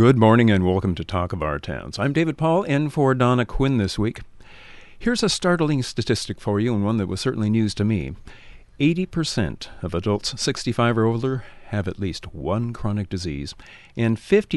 Good morning and welcome to Talk of Our Towns. I'm David Paul, in for Donna Quinn this week. Here's a startling statistic for you, and one that was certainly news to me. 80% of adults 65 or older have at least one chronic disease, and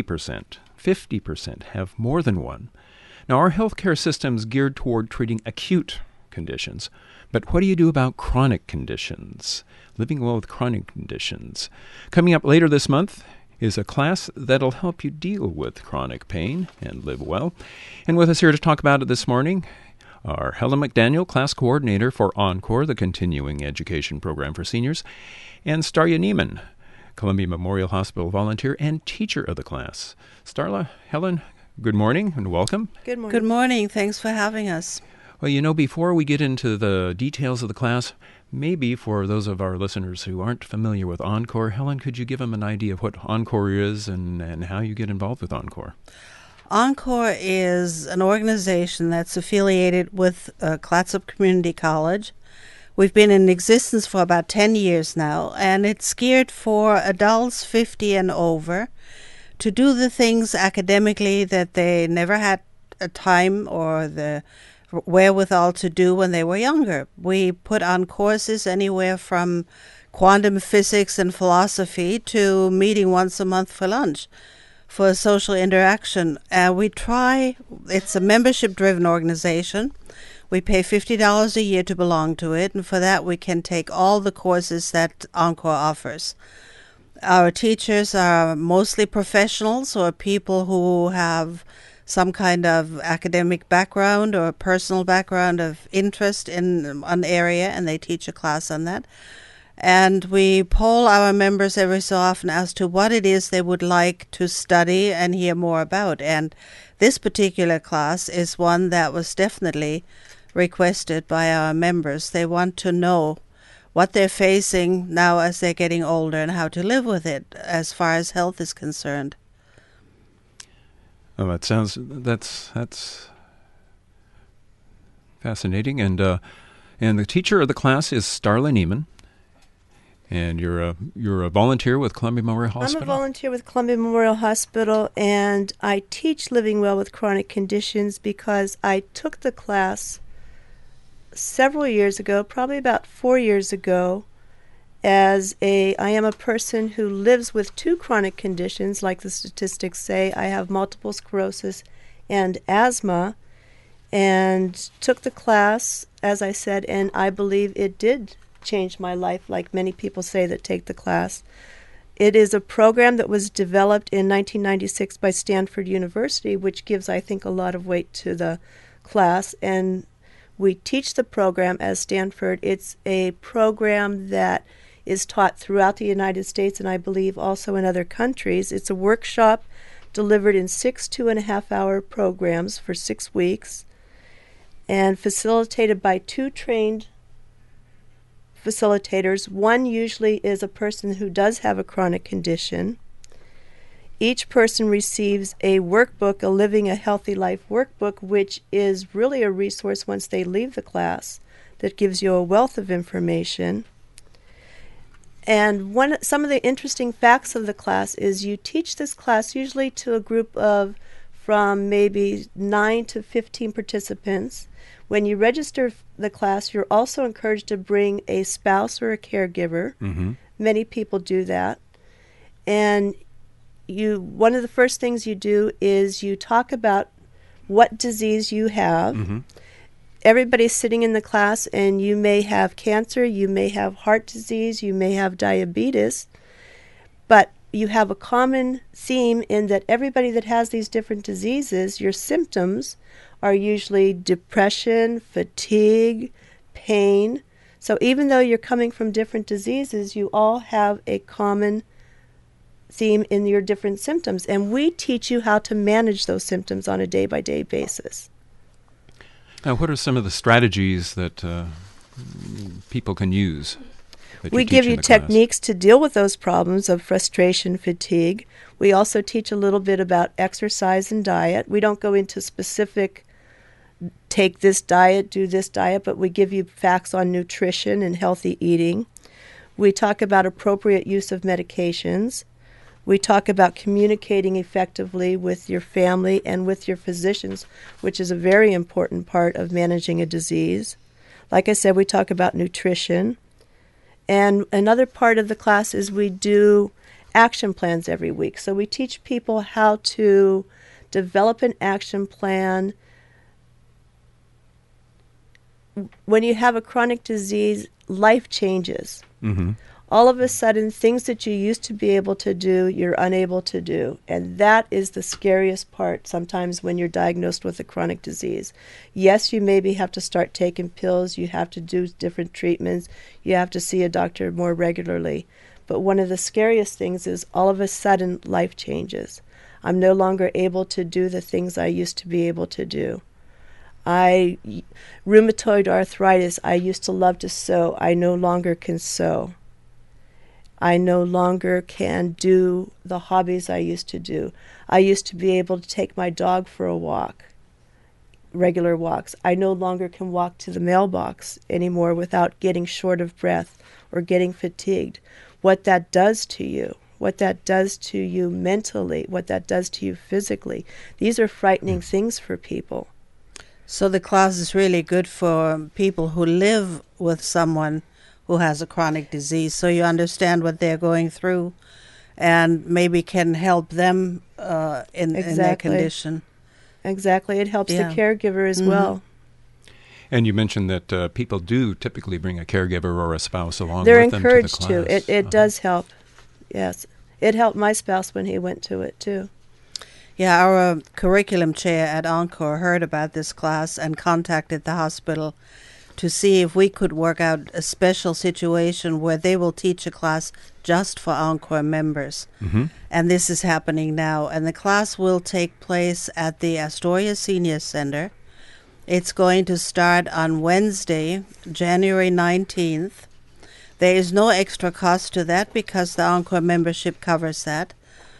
50% have more than one. Now, our healthcare system is geared toward treating acute conditions, but what do you do about chronic conditions? Living well with chronic conditions. Coming up later this month is a class that'll help you deal with chronic pain and live well. And with us here to talk about it this morning are Helen McDaniel, class coordinator for Encore, the continuing education program for seniors, and Starla Neiman, Columbia Memorial Hospital volunteer and teacher of the class. Starla, Helen, good morning and welcome. Good morning. Good morning. Thanks for having us. Well, before we get into the details of the class, maybe for those of our listeners who aren't familiar with Encore, Helen, could you give them an idea of what Encore is and how you get involved with Encore? Encore is an organization that's affiliated with Clatsop Community College. We've been in existence for about 10 years now, and it's geared for adults 50 and over to do the things academically that they never had a time or the wherewithal to do when they were younger. We put on courses anywhere from quantum physics and philosophy to meeting once a month for lunch for social interaction. It's a membership-driven organization. We pay $50 a year to belong to it, and for that we can take all the courses that Encore offers. Our teachers are mostly professionals or people who have some kind of academic background or personal background of interest in an area, and they teach a class on that. And we poll our members every so often as to what it is they would like to study and hear more about. And this particular class is one that was definitely requested by our members. They want to know what they're facing now as they're getting older and how to live with it as far as health is concerned. Oh, that's fascinating. And the teacher of the class is Starla Neiman, and you're a volunteer with Columbia Memorial Hospital. I'm a volunteer with Columbia Memorial Hospital, and I teach living well with chronic conditions because I took the class several years ago, probably about 4 years ago. I am a person who lives with two chronic conditions, like the statistics say. I have multiple sclerosis and asthma, and took the class, as I said, and I believe it did change my life, like many people say that take the class. It is a program that was developed in 1996 by Stanford University, which gives, I think, a lot of weight to the class, and we teach the program as Stanford. It's a program that is taught throughout the United States and I believe also in other countries. It's a workshop delivered in 6 2.5-hour programs for 6 weeks and facilitated by 2 trained facilitators. One usually is a person who does have a chronic condition. Each person receives a workbook, a Living a Healthy Life workbook, which is really a resource once they leave the class that gives you a wealth of information. And some of the interesting facts of the class is you teach this class usually to a group of from maybe 9 to 15 participants. When you register the class, you're also encouraged to bring a spouse or a caregiver. Mm-hmm. Many people do that. And one of the first things you do is you talk about what disease you have. Mm-hmm. Everybody's sitting in the class, and you may have cancer, you may have heart disease, you may have diabetes, but you have a common theme in that everybody that has these different diseases, your symptoms are usually depression, fatigue, pain. So even though you're coming from different diseases, you all have a common theme in your different symptoms, and we teach you how to manage those symptoms on a day-by-day basis. Now, what are some of the strategies that people can use? We give you techniques to deal with those problems of frustration, fatigue. We also teach a little bit about exercise and diet. We don't go into specific, take this diet, do this diet, but we give you facts on nutrition and healthy eating. We talk about appropriate use of medications. We talk about communicating effectively with your family and with your physicians, which is a very important part of managing a disease. Like I said, we talk about nutrition. And another part of the class is we do action plans every week. So we teach people how to develop an action plan. When you have a chronic disease, life changes. Mm-hmm. All of a sudden, things that you used to be able to do, you're unable to do. And that is the scariest part sometimes when you're diagnosed with a chronic disease. Yes, you maybe have to start taking pills, you have to do different treatments, you have to see a doctor more regularly. But one of the scariest things is all of a sudden life changes. I'm no longer able to do the things I used to be able to do. Rheumatoid arthritis, I used to love to sew. I no longer can sew. I no longer can do the hobbies I used to do. I used to be able to take my dog for a walk, regular walks. I no longer can walk to the mailbox anymore without getting short of breath or getting fatigued. What that does to you, what that does to you mentally, what that does to you physically, these are frightening things for people. So the class is really good for people who live with someone who has a chronic disease, so you understand what they're going through and maybe can help them in their condition. Exactly. It helps Yeah. the caregiver as well. And you mentioned that people do typically bring a caregiver or a spouse along They're with them encouraged to the class. to. It does help. Yes. It helped my spouse when he went to it, too. Yeah, our curriculum chair at Encore heard about this class and contacted the hospital to see if we could work out a special situation where they will teach a class just for Encore members. Mm-hmm. And this is happening now. And the class will take place at the Astoria Senior Center. It's going to start on Wednesday, January 19th. There is no extra cost to that because the Encore membership covers that.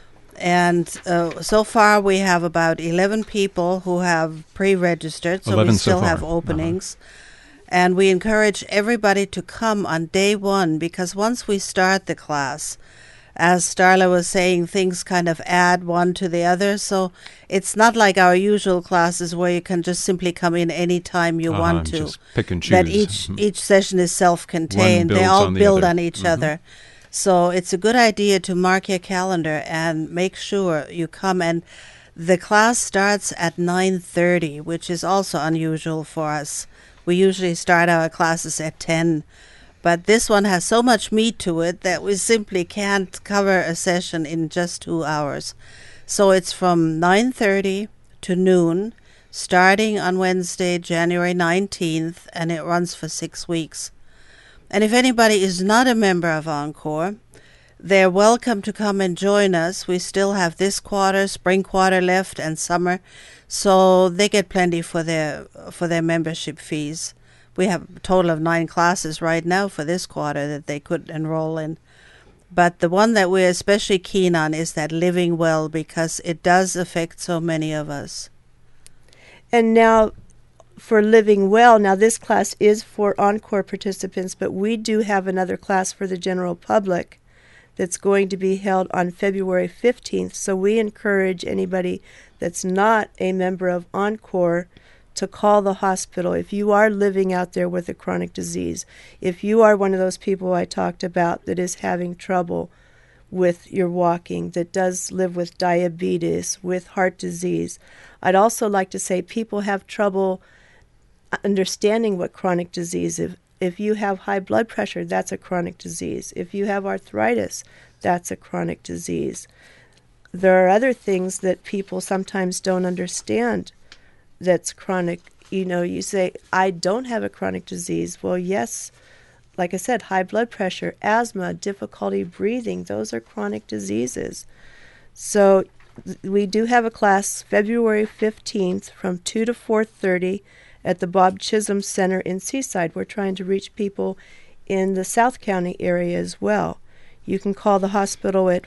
And so far we have about 11 people who have pre-registered, so we 11 so still far. have openings. And we encourage everybody to come on day one, because once we start the class, as Starla was saying, things kind of add one to the other. So it's not like our usual classes where you can just simply come in any time you want to. Just pick and choose. That each session is self-contained. One They builds all on the build other. on each other. So it's a good idea to mark your calendar and make sure you come. And the class starts at 9:30, which is also unusual for us. We usually start our classes at 10. But this one has so much meat to it that we simply can't cover a session in just 2 hours. So it's from 9:30 to noon, starting on Wednesday, January 19th, and it runs for 6 weeks. And if anybody is not a member of Encore, they're welcome to come and join us. We still have this quarter, spring quarter left, and summer, so they get plenty for their membership fees. We have a total of 9 classes right now for this quarter that they could enroll in. But the one that we're especially keen on is that Living Well, because it does affect so many of us. And now for Living Well, now this class is for Encore participants, but we do have another class for the general public that's going to be held on February 15th. So we encourage anybody that's not a member of Encore to call the hospital if you are living out there with a chronic disease. If you are one of those people I talked about that is having trouble with your walking, that does live with diabetes, with heart disease. I'd also like to say people have trouble understanding what chronic disease is. If you have high blood pressure, that's a chronic disease. If you have arthritis, that's a chronic disease. There are other things that people sometimes don't understand that's chronic. You know, you say, I don't have a chronic disease. Well, yes, like I said, high blood pressure, asthma, difficulty breathing, those are chronic diseases. So we do have a class February 15th from 2 to 4:30 at the Bob Chisholm Center in Seaside. We're trying to reach people in the South County area as well. You can call the hospital at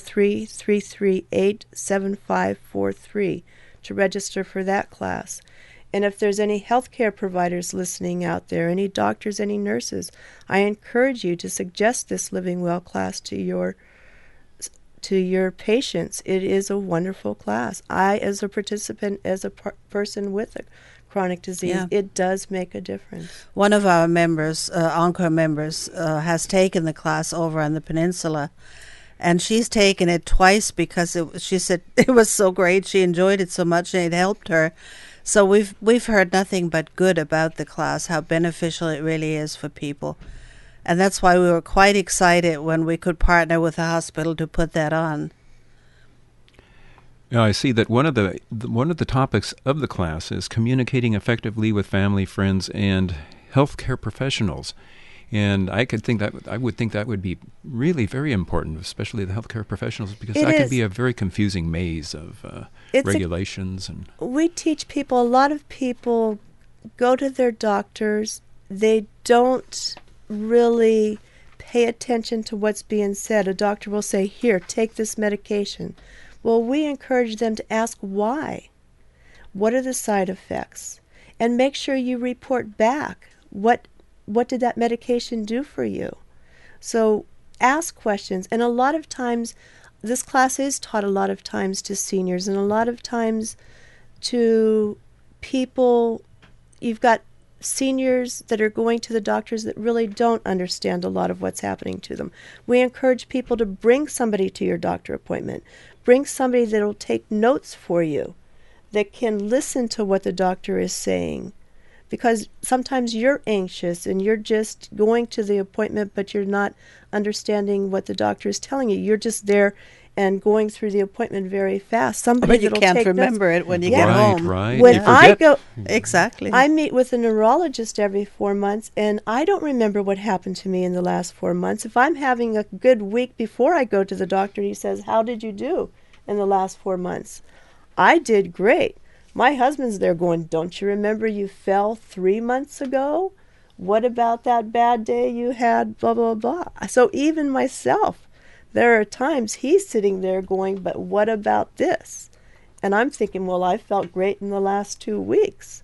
503-338-7543 to register for that class. And if there's any healthcare providers listening out there, any doctors, any nurses, I encourage you to suggest this Living Well class to your to your patients. It is a wonderful class. I, as a participant, as a person with a chronic disease, Yeah. it does make a difference. One of our members, Encore members, has taken the class over on the peninsula, and she's taken it twice because she said it was so great. She enjoyed it so much, and it helped her. So we've heard nothing but good about the class, how beneficial it really is for people. And that's why we were quite excited when we could partner with the hospital to put that on. Now, I see that one of the topics of the class is communicating effectively with family, friends, and healthcare professionals. And I would think that would be really very important, especially the healthcare professionals, because that can be a very confusing maze of regulations. We teach people, a lot of people go to their doctors, they don't really pay attention to what's being said. A doctor will say, here, take this medication. Well, we encourage them to ask why. What are the side effects? And make sure you report back. What did that medication do for you? So ask questions. And a lot of times, this class is taught a lot of times to seniors and a lot of times to people. You've got seniors that are going to the doctors that really don't understand a lot of what's happening to them. We encourage people to bring somebody to your doctor appointment. Bring somebody that will take notes for you, that can listen to what the doctor is saying. Because sometimes you're anxious and you're just going to the appointment, but you're not understanding what the doctor is telling you. You're just there and going through the appointment very fast. Somebody But you that'll can't take remember notes. it when you Yeah. get home. Right. When You I forget. go, Exactly. I meet with a neurologist every 4 months, and I don't remember what happened to me in the last 4 months. If I'm having a good week before I go to the doctor, he says, how did you do in the last 4 months? I did great. My husband's there going, don't you remember you fell 3 months ago? What about that bad day you had, blah, blah, blah. So even myself, there are times he's sitting there going, but what about this? And I'm thinking, well, I felt great in the last 2 weeks.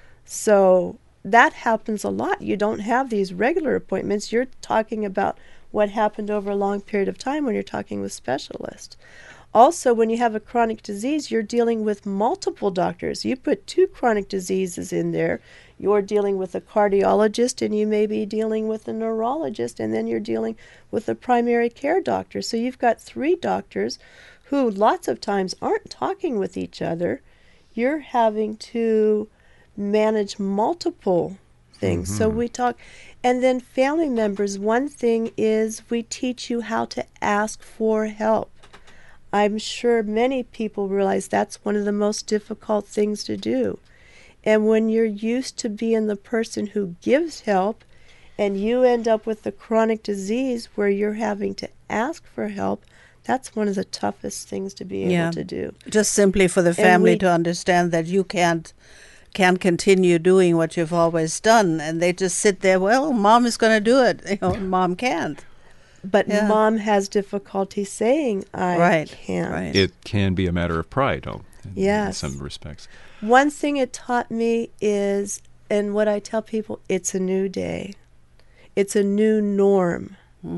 So that happens a lot. You don't have these regular appointments. You're talking about what happened over a long period of time when you're talking with specialists. Also, when you have a chronic disease, you're dealing with multiple doctors. You put 2 chronic diseases in there. You're dealing with a cardiologist, and you may be dealing with a neurologist, and then you're dealing with a primary care doctor. So you've got 3 doctors who lots of times aren't talking with each other. You're having to manage multiple things. So we talk. And then family members, one thing is we teach you how to ask for help. I'm sure many people realize that's one of the most difficult things to do. And when you're used to being the person who gives help and you end up with the chronic disease where you're having to ask for help, that's one of the toughest things to be able to do. Just simply for the family to understand that you can't continue doing what you've always done, and they just sit there, well, mom is going to do it, mom can't. But mom has difficulty saying, I can't. Right. It can be a matter of pride, in some respects. One thing it taught me is, and what I tell people, it's a new day. It's a new norm.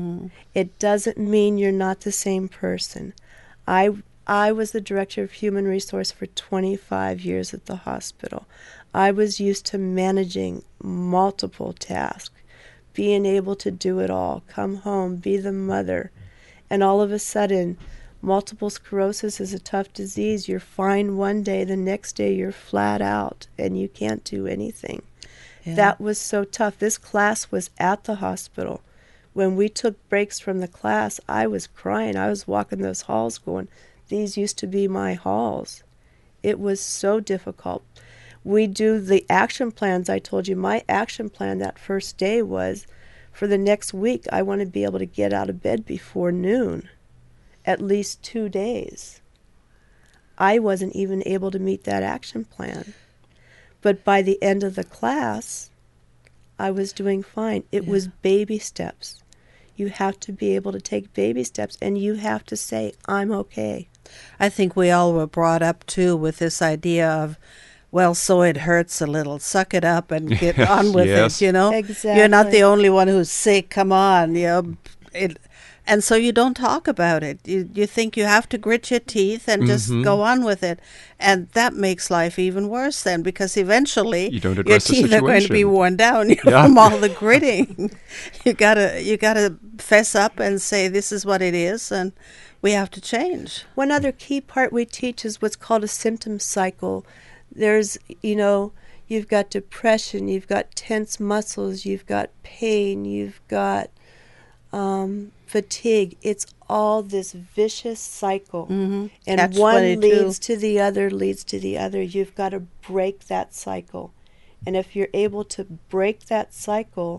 It doesn't mean you're not the same person. I was the director of human resource for 25 years at the hospital. I was used to managing multiple tasks, being able to do it all, come home, be the mother. And all of a sudden, multiple sclerosis is a tough disease. You're fine one day, the next day you're flat out, and you can't do anything. Yeah. That was so tough. This class was at the hospital. When we took breaks from the class, I was crying. I was walking those halls going, these used to be my halls. It was so difficult. We do the action plans. I told you my action plan that first day was, for the next week, I want to be able to get out of bed before noon, at least 2 days. I wasn't even able to meet that action plan. But by the end of the class, I was doing fine. It was baby steps. You have to be able to take baby steps, and you have to say, I'm okay. I think we all were brought up, too, with this idea of, well, so it hurts a little. Suck it up and get on with it, Exactly. You're not the only one who's sick. Come on, And so you don't talk about it. You think you have to grit your teeth and just go on with it. And that makes life even worse then, because eventually You don't your address the teeth are going to be situation. worn down Yeah. from all the gritting. You gotta fess up and say this is what it is, and we have to change. One other key part we teach is what's called a symptom cycle. There's, you've got depression, you've got tense muscles, you've got pain, you've got fatigue. It's all this vicious cycle. Mm-hmm. And Catch one 22. leads to the other, leads to the other. You've got to break that cycle. And if you're able to break that cycle,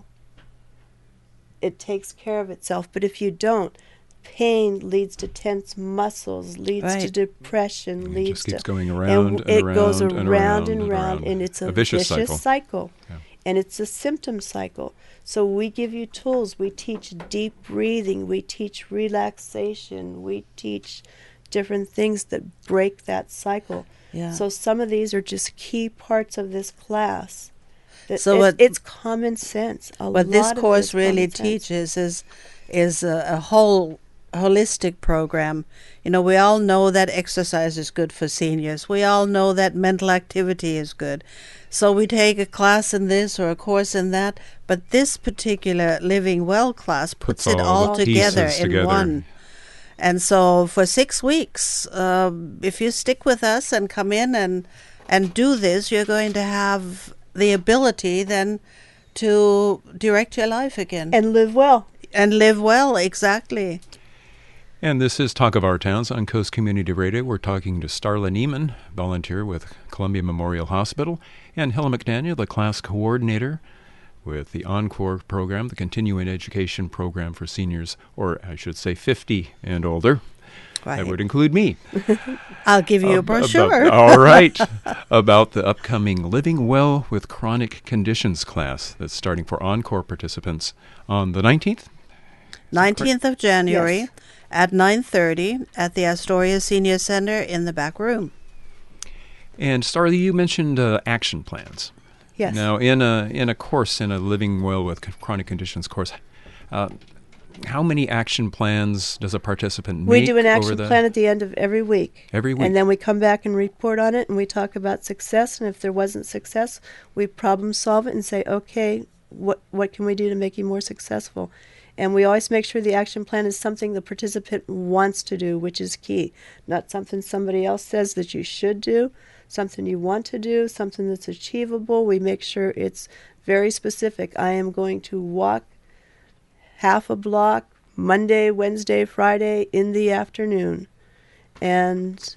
it takes care of itself. But if you don't, pain leads to tense muscles, leads to Right. depression, It leads just keeps to going around and it around goes and around around and and around, around. and it's a vicious cycle. Yeah. And it's a symptom cycle. So we give you tools. We teach deep breathing. We teach relaxation. We teach different things that break that cycle. Yeah. So some of these are just key parts of this class. So It's common sense. What this lot of course it's really common sense. teaches is a whole holistic program. We all know that exercise is good for seniors. We all know that mental activity is good. So we take a class in this or a course in that, but this particular Living Well class puts it all the together pieces in together. one. And so for 6 weeks, if you stick with us and come in and do this, you're going to have the ability then to direct your life again. And live well. And live well, exactly. And this is Talk of Our Towns on Coast Community Radio. We're talking to Starla Neiman, volunteer with Columbia Memorial Hospital, and Helen McDaniel, the class coordinator with the Encore program, the continuing education program for seniors, or I should say 50 and older. Right. That would include me. I'll give you a brochure. All right. About the upcoming Living Well with Chronic Conditions class that's starting for Encore participants on the 19th. 19th of January Yes. at 9:30 at the Astoria Senior Center in the back room. And Starla, you mentioned action plans. Yes. Now, in a course, in a Living Well with Chronic Conditions course, how many action plans does a participant make? We do an over action the plan at the end of every week. Every week. And then we come back and report on it, and we talk about success. And if there wasn't success, we problem solve it and say, okay, what can we do to make you more successful? And we always make sure the action plan is something the participant wants to do, which is key. Not something somebody else says that you should do, something you want to do, something that's achievable. We make sure it's very specific. I am going to walk half a block Monday, Wednesday, Friday in the afternoon. And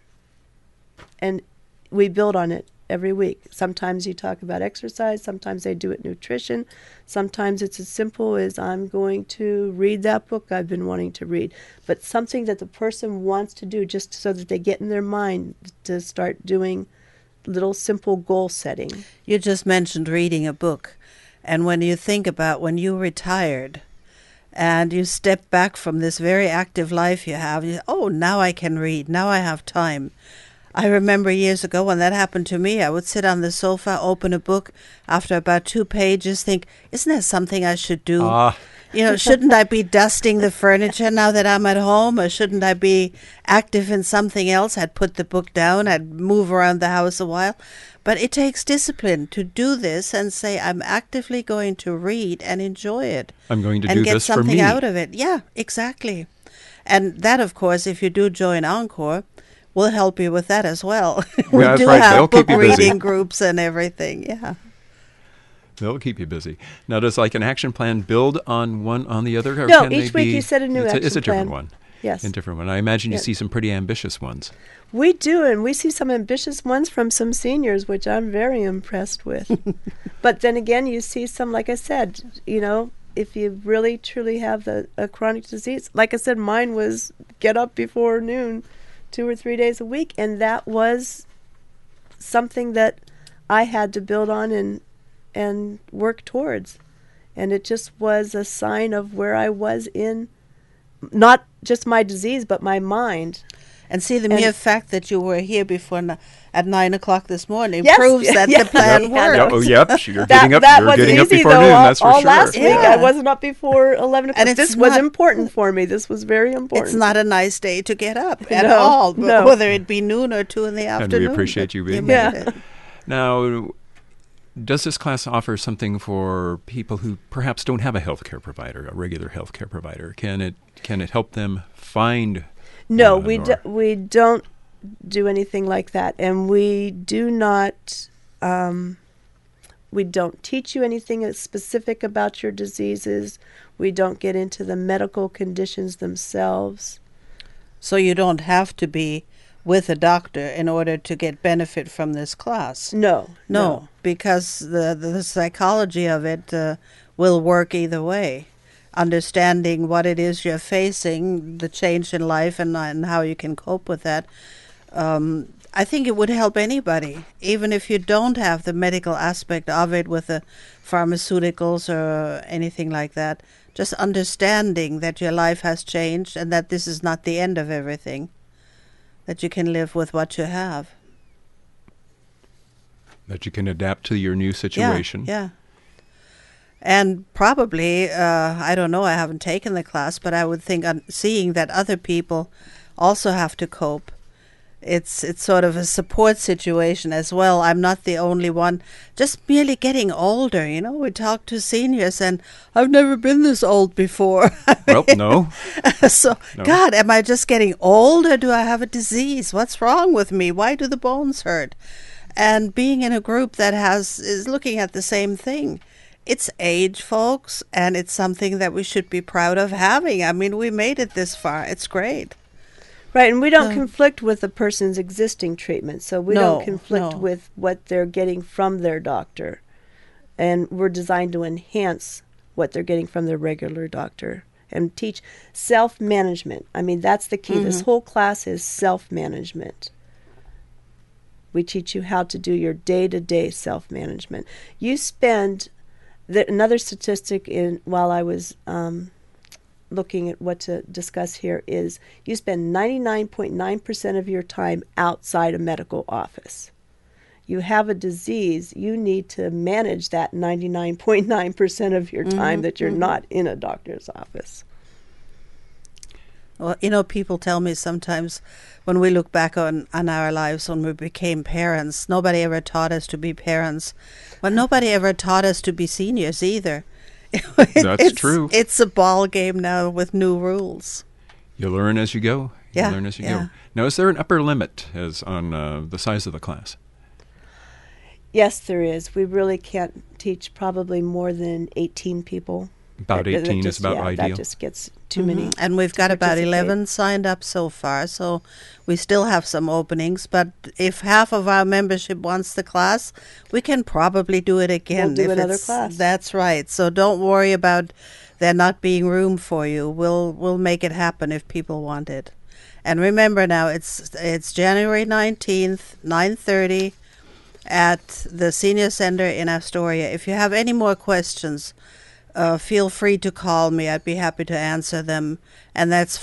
we build on it every week. Sometimes you talk about exercise, sometimes they do it nutrition, sometimes it's as simple as I'm going to read that book I've been wanting to read. But something that the person wants to do just so that they get in their mind to start doing little simple goal setting. You just mentioned reading a book. And when you think about when you retired and you step back from this very active life you have, now I can read, now I have time. I remember years ago when that happened to me, I would sit on the sofa, open a book, after about 2 pages, think, isn't that something I should do? Shouldn't I be dusting the furniture now that I'm at home, or shouldn't I be active in something else? I'd put the book down, I'd move around the house a while. But it takes discipline to do this and say, I'm actively going to read and enjoy it. I'm going to and do get this for something me. out of it. Yeah, exactly. And that, of course, if you do join Encore, we'll help you with that as well. We that's do right. have They'll book keep you busy. reading groups and everything. Yeah. They'll keep you busy. Now, does like an action plan build on one on the other? Or No, can each they week be, you set a new it's action a different plan. one. Yes. A different one. I imagine you Yeah. see some pretty ambitious ones. We do, and we see some ambitious ones from some seniors, which I'm very impressed with. But then again, you see some, like I said, if you really truly have a chronic disease, like I said, mine was get up before noon 2 or 3 days a week, and that was something that I had to build on and work towards. And it just was a sign of where I was in not just my disease, but my mind. And see, the mere fact that you were here before at 9 o'clock this morning Yes, proves that yeah. the plan worked. Oh, yep. You're That was getting up easy, before though, noon, all, that's for all sure. last week. Yeah. I wasn't up before 11 o'clock. And This it's was not- important for me. This was very important. It's not a nice day to get up at No, all, but no. whether it be noon or 2 in the And afternoon. we appreciate but you being made here. it. Now, does this class offer something for people who perhaps don't have a healthcare provider, a regular healthcare provider? Can it help them find? No, one, we don't do anything like that, and we do not. We don't teach you anything specific about your diseases. We don't get into the medical conditions themselves. So you don't have to be with a doctor in order to get benefit from this class. No. Because the psychology of it will work either way. Understanding what it is you're facing, the change in life, and how you can cope with that. I think it would help anybody, even if you don't have the medical aspect of it with the pharmaceuticals or anything like that. Just understanding that your life has changed and that this is not the end of everything. That you can live with what you have. That you can adapt to your new situation. Yeah. And probably, I don't know, I haven't taken the class, but I would think seeing that other people also have to cope. It's sort of a support situation as well. I'm not the only one. Just merely getting older, we talk to seniors and I've never been this old before. Well, no. So, No. God, am I just getting old or do I have a disease? What's wrong with me? Why do the bones hurt? And being in a group that is looking at the same thing. It's age, folks, and it's something that we should be proud of having. I mean, we made it this far. It's great. Right, and we don't conflict with a person's existing treatment, so we don't conflict No. with what they're getting from their doctor. And we're designed to enhance what they're getting from their regular doctor and teach self-management. I mean, that's the key. This whole class is self-management. We teach you how to do your day-to-day self-management. You spend, another statistic while I was looking at what to discuss here is you spend 99.9% of your time outside a medical office. You have a disease, you need to manage that 99.9% of your time that you're not in a doctor's office. Well, people tell me sometimes when we look back on our lives when we became parents, nobody ever taught us to be parents. But nobody ever taught us to be seniors either. That's true. It's a ball game now with new rules. You learn as you go. Yeah, You learn as you yeah. go. Now, is there an upper limit as on the size of the class? Yes, there is. We really can't teach probably more than 18 people. About 18 is about ideal. That just gets too many. And we've got about participate. 11 signed up so far, so we still have some openings. But if half of our membership wants the class, we can probably do it again. We'll do if another it's- class. That's right. So don't worry about there not being room for you. We'll make it happen if people want it. And remember now, it's January 19th, 9:30 at the Senior Center in Astoria. If you have any more questions, feel free to call me. I'd be happy to answer them. And that's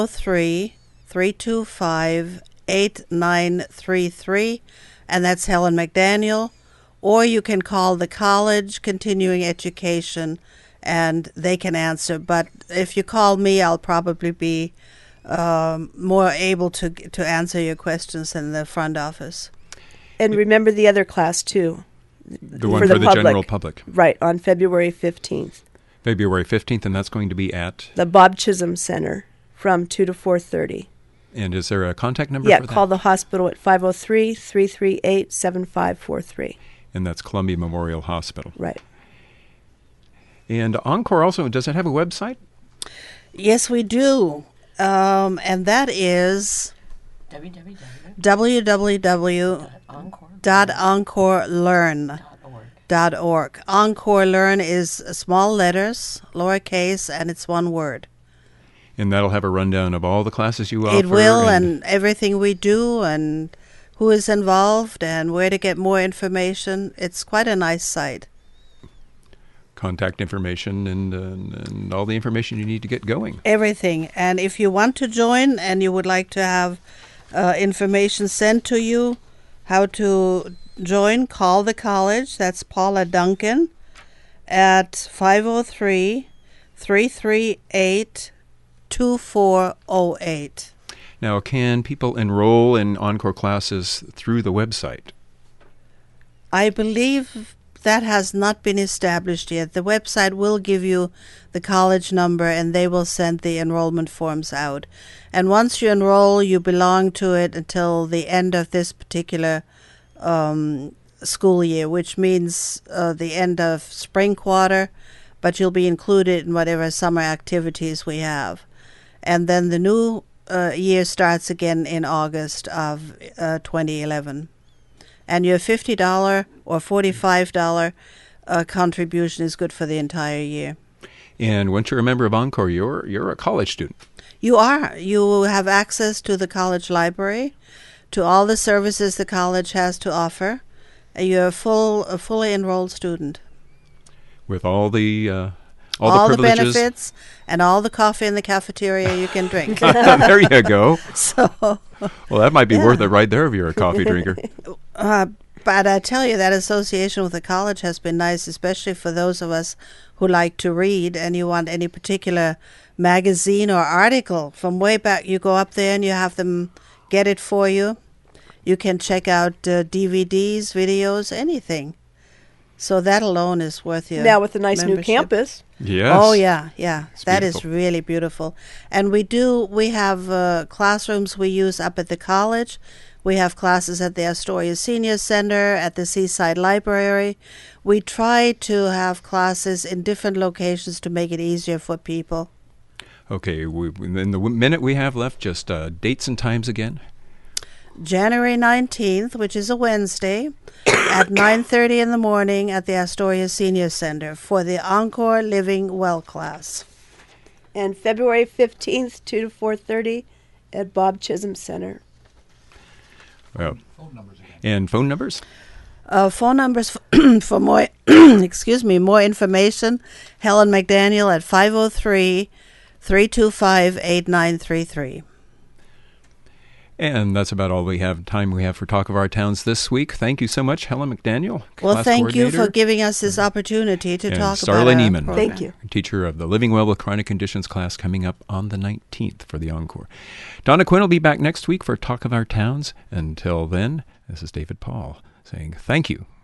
503-325-8933. And that's Helen McDaniel. Or you can call the college, continuing education, and they can answer. But if you call me, I'll probably be more able to answer your questions than the front office. And remember the other class, too. The one for for the the public. general public. Right, on February 15th. February 15th, and that's going to be at... The Bob Chisholm Center from 2 to 4:30. And is there a contact number Yeah, for that? call the hospital at 503-338-7543. And that's Columbia Memorial Hospital. Right. And Encore also, does it have a website? Yes, we do. And that is www.encorelearn.org. Encore Learn is small letters, lowercase, and it's one word. And that'll have a rundown of all the classes you offer. It will, and everything we do, and who is involved, and where to get more information. It's quite a nice site. Contact information and all the information you need to get going. Everything. And if you want to join and you would like to have information sent to you. How to join, call the college. That's Paula Duncan at 503-338-2408. Now, can people enroll in Encore classes through the website? I believe that has not been established yet. The website will give you the college number, and they will send the enrollment forms out. And once you enroll, you belong to it until the end of this particular school year, which means the end of spring quarter, but you'll be included in whatever summer activities we have. And then the new year starts again in August of 2011. And your $50 or $45 contribution is good for the entire year. And once you're a member of Encore, you're a college student. You are. You have access to the college library, to all the services the college has to offer. You're a fully enrolled student. With all the all the privileges. Benefits and all the coffee in the cafeteria you can drink. There you go. So, well, that might be worth it right there if you're a coffee drinker. But I tell you, that association with the college has been nice, especially for those of us who like to read and you want any particular magazine or article from way back. You go up there and you have them get it for you. You can check out DVDs, videos, anything. So that alone is worth your Now with the nice membership. new campus. Yes. Oh, yeah. That is beautiful. really beautiful. And we have classrooms we use up at the college. We have classes at the Astoria Senior Center, at the Seaside Library. We try to have classes in different locations to make it easier for people. Okay, in the minute we have left, just dates and times again. January 19th, which is a Wednesday, at 9:30 in the morning at the Astoria Senior Center for the Encore Living Well class. And February 15th, 2 to 4:30 at Bob Chisholm Center. Well, and phone numbers? Phone numbers for more, more information. Helen McDaniel at 503-325-8933. And that's about all we have for Talk of Our Towns this week. Thank you so much, Helen McDaniel, Well, class thank you coordinator, for giving us this opportunity to and talk Starla about our Neiman. program. Thank you. teacher of the Living Well with Chronic Conditions class, coming up on the 19th for the Encore. Donna Quinn will be back next week for Talk of Our Towns. Until then, this is David Paul saying thank you